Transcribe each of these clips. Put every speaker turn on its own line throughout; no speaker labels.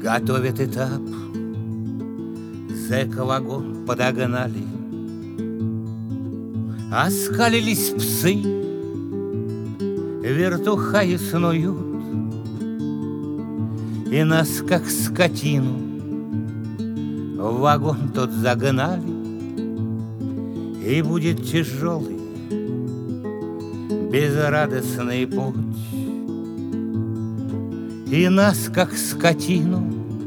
Готовят этап, зэка-вагон подогнали. Оскалились псы, вертухаи снуют, и нас, как скотину, в вагон тот загнали. И будет тяжелый, безрадостный путь, и нас, как скотину,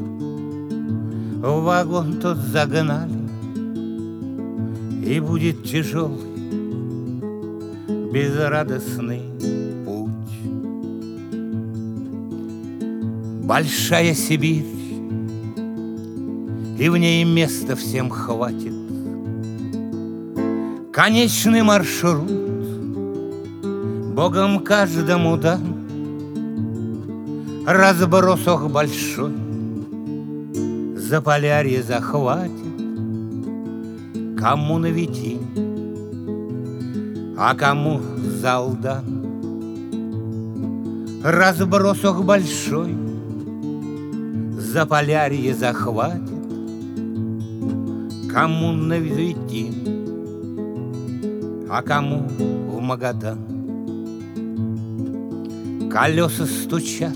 в вагон тот загнали. И будет тяжелый, безрадостный путь. Большая Сибирь, и в ней места всем хватит. Конечный маршрут Богом каждому дан. Разброс ох большой, Заполярье захватит. Кому Навитин, а кому Залдан. Разброс ох большой, Заполярье захватит. Кому Навитин, а кому в Магадан. Колеса стучат,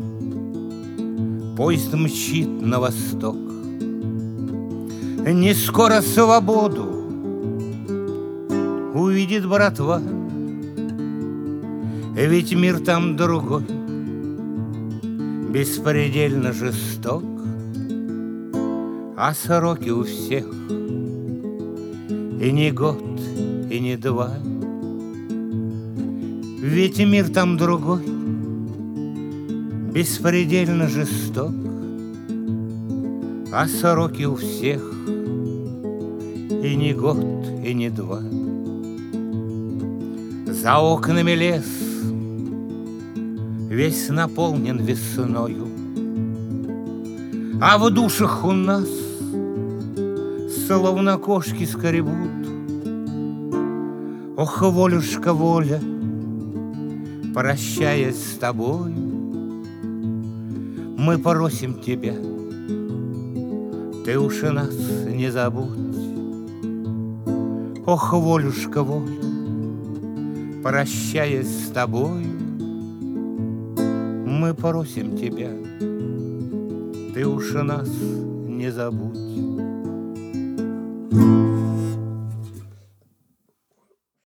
поезд мчит на восток. Не скоро свободу увидит братва, ведь мир там другой, беспредельно жесток. А сроки у всех и не год, и не два. Ведь мир там другой, беспредельно жесток. А сроки у всех и не год, и не два. За окнами лес весь наполнен весною, а в душах у нас словно кошки скребут. Ох, волюшка, воля, прощаясь с тобою, мы просим тебя, ты уж и нас не забудь. Ох, волюшка, воля, прощаясь с тобою, мы просим тебя, ты уж и нас не забудь.